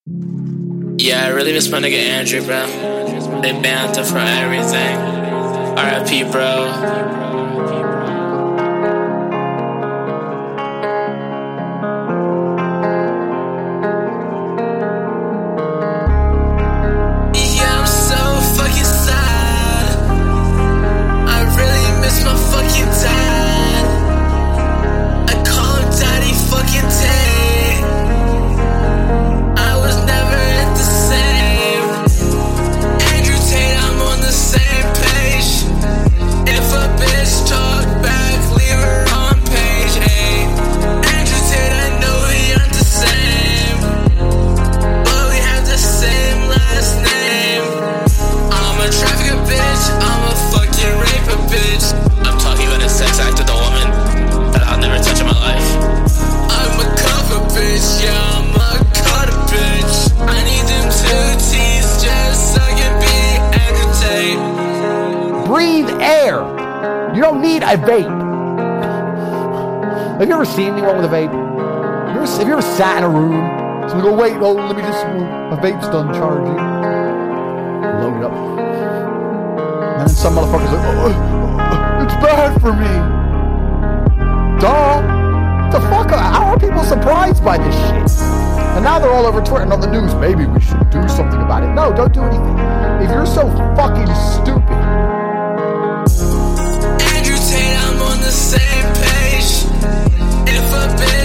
Yeah, I really miss my nigga Andrew, bro. They banned him from everything. R.I.P., bro. Breathe air. You don't need a vape. Have you ever seen anyone with a vape? Have you ever sat in a room? So we go, wait, let me just, my vape's done charging. Load it up. And then some motherfucker's like, it's bad for me. Duh. The fuck? How are people surprised by this shit? And now they're all over Twitter and on the news. Maybe we should do something about it. No, don't do anything. If you're so fucking stupid. Andrew Tate, I'm on the same page. If a bitch